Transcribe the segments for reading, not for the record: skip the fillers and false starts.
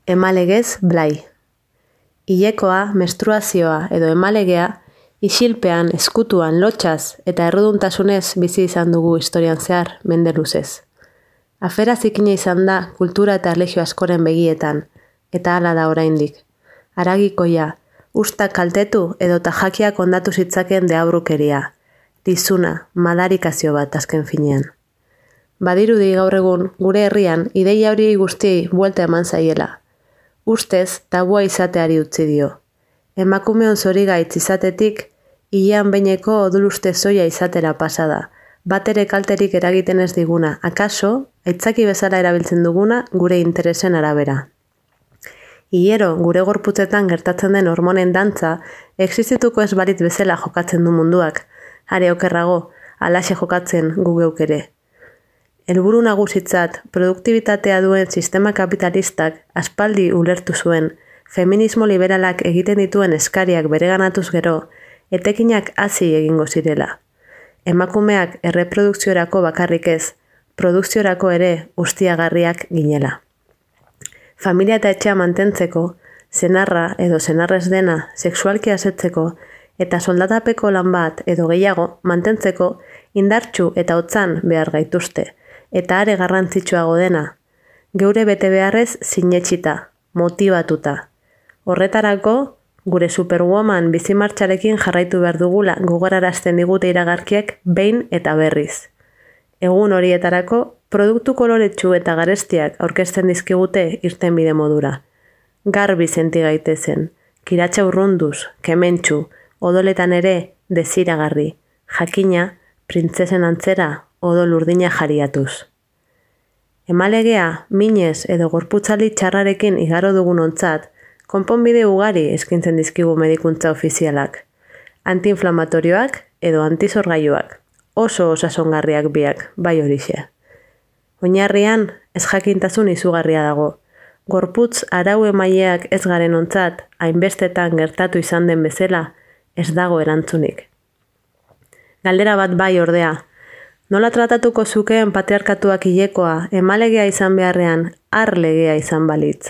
Emalegez blai. Hilekoa, menstruazioa edo emalegea, isilpean, eskutuan, lotxaz eta erruduntasunez bizi izan dugu historian zehar mende luzez. Afera zikina izan da kultura eta erlijio askoren begietan, eta hala da oraindik. Haragikoia, ustak kaltetu edota jakiak ondatu zitzaken deabrukeria, lizuna, madarikazio bat azken finean. Badirudi gaur egun, gure herrian, ideia hori guztiei buelta eman zaiela. Ustez, tabua izateari utzi dio. Emakumeon zorigaitz izatetik, hilean behineko odoluste zoia izatera pasada, batere kalterik eragiten ez diguna, akaso, aitzaki bezala erabiltzen duguna gure interesen arabera. Hilero, gure gorputzetan gertatzen den hormonen dantza, existituko ez balit bezala jokatzen du munduak, are okerrago, alaxe jokatzen gu geuk ere. Helburu nagusitzat, produktibitatea duen sistema kapitalistak aspaldi ulertu zuen, feminismo liberalak egiten dituen eskariak bereganatuz gero, etekinak hasi egingo zirela. Emakumeak erreprodukziorako bakarrik ez, produkziorako ere ustiagarriak ginela. Familia eta etxea mantentzeko, senarra edo senarrez dena sexualki asetzeko eta soldatapeko lan bat edo gehiago mantentzeko indartsu eta hotzan behar gaituzte, eta are garrantzitsuago dena, geure bete beharrez sinetsita, motibatuta. Horretarako, gure superwoman bizimartxarekin jarraitu behar dugula gogorarazten digute iragarkiek behin eta berriz. Egun horietarako, produktu koloretsu eta garestiak aurkezten dizkigute irtenbide modura. Garbi senti gaitezen, kiratxa urrunduz, kementsu, odoletan ere desiragarri, jakina, printzesen antzera, odol urdina jariatuz. Emalegea, minez edo gorputzaldi txarrarekin igaro dugun ontzat, konponbide ugari eskintzen dizkigu medikuntza ofizialak. Antiinflamatorioak edo antizorgailuak, oso osasongarriak biak, bai horixe. Oinarrian, ez jakintasun izugarria dago. Gorputz arau emaileak ez garen ontzat, hainbestetan gertatu izan den bezala, ez dago erantzunik. Galdera bat bai ordea, nola tratatuko zukeen patriarkatuak hilekoa, emalegea izan beharrean, legea izan balitz.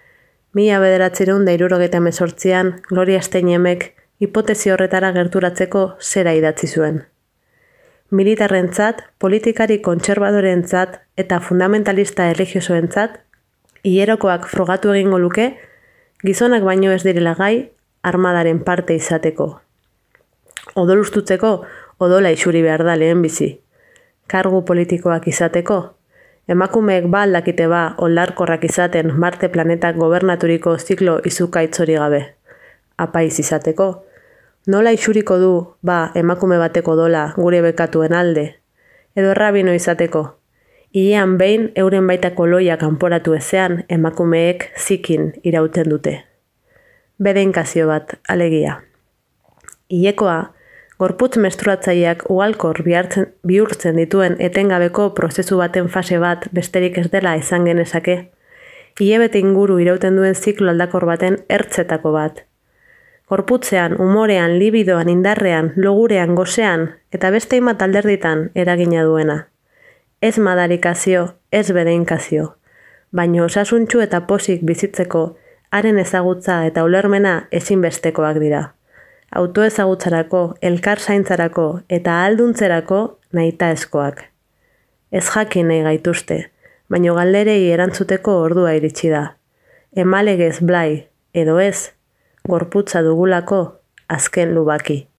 1978an, Gloria Steinemek hipotesi horretara gerturatzeko zera idatzi zuen. Militarrentzat, politikari kontserbadorentzat eta fundamentalista erlijiosoentzat, hilerokoak frogatu egingo luke, gizonak baino ez direla gai, armadaren parte izateko. Odolustutzeko, odola isuri behar da lehen bizi. Kargu politikoak izateko, emakumeek ba aldakite ba oldarkorrak izaten Marte planetak gobernaturiko ziklo izukaitzori gabe. Apaiz izateko, nola isuriko du ba emakume bateko dola gure bekatuen alde, edo errabino izateko, hilean behin euren baitako loia kanporatu ezean emakumeek zikin irauten dute. Bedeinkazio bat, alegia. Hilekoa, gorputz menstruatzaileak ugalkor bihurtzen dituen etengabeko prozesu baten fase bat besterik ez dela izan genezake, hilabete inguru irauten duen ziklo aldakor baten ertzetako bat. Gorputzean, umorean, libidoan, indarrean, logurean, gozean eta beste hainbat alderditan eragina duena. Ez madarikazio, ez bedeinkazio, baino osasuntsu eta pozik bizitzeko haren ezagutza eta ulermena ezinbestekoak dira. Autoezagutzarako, elkar zaintzarako eta ahalduntzerako nahitaezkoak. Ez jakin nahi gaituzte, baino galderei erantzuteko ordua iritsi da. Emalegez blai, edo ez, gorputza dugulako azken lubaki.